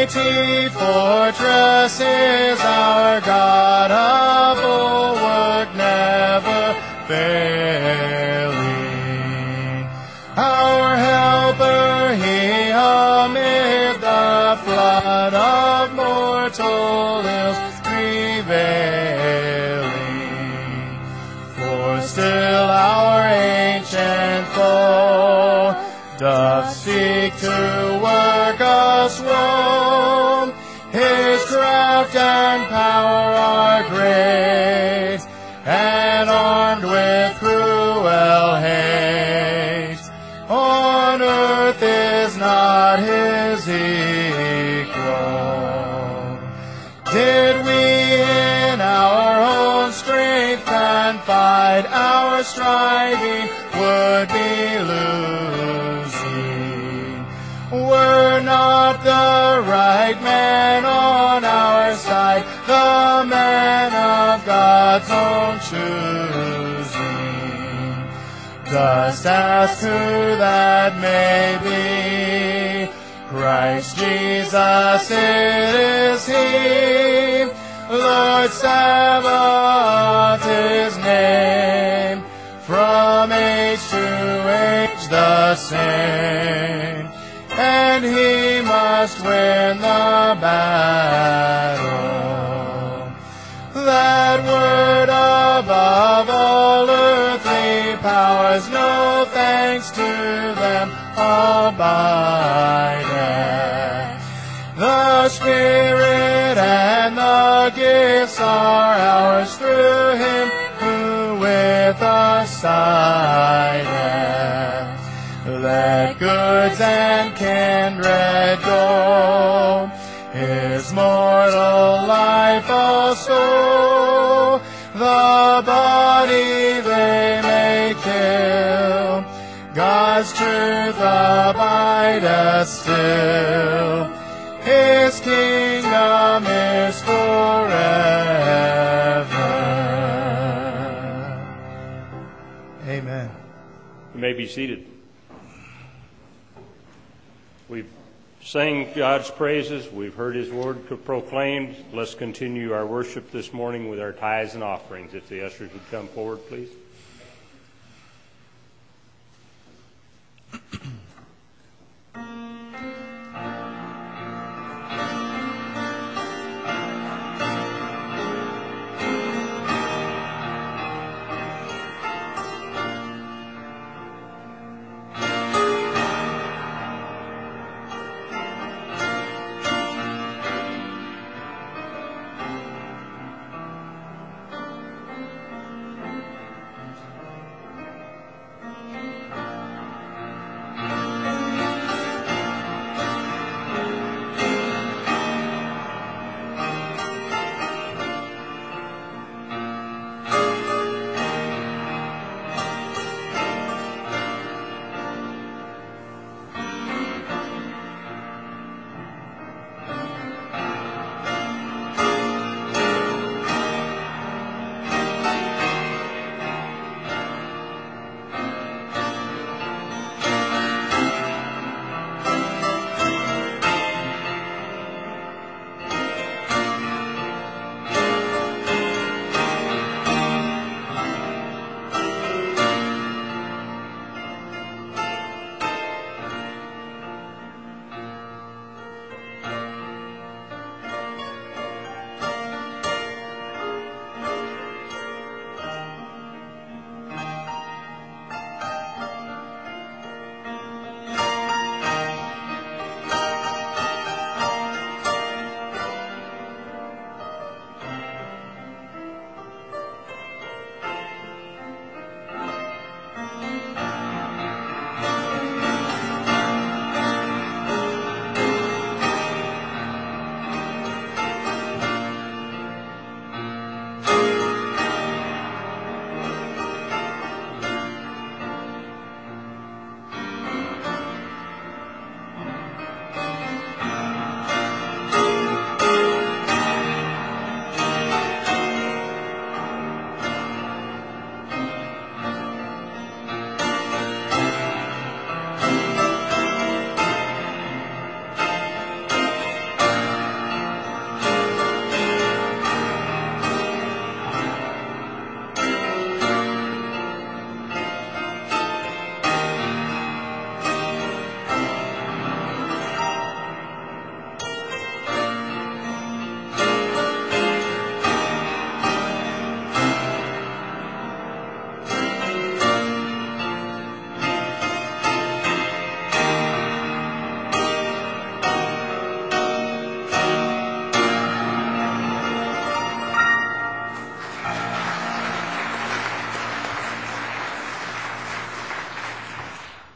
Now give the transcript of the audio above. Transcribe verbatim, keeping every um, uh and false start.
mighty fortress is our God, a bulwark never failing. Our helper, he amid the flood of mortal ills prevailing. For still our ancient foe doth seek to work us woe. His craft and power are great, and armed with cruel haste. On earth is not his equal. Did we in our own strength confide, our striving would be losing. Were not the right man on our side, the man of God's own choosing. Dost ask who that may be? Christ Jesus it is he. Lord Sabaoth his name, from age to age the same. And he must win the battle. That word above all earthly powers, no thanks to them abideth. The Spirit and the gifts are ours through him who with us sideth. Let goods and kindred go, his mortal life also. The body they may kill, God's truth abideth still. His kingdom is forever. Amen. You may be seated. We've sang God's praises. We've heard his word proclaimed. Let's continue our worship this morning with our tithes and offerings. If the ushers would come forward, please.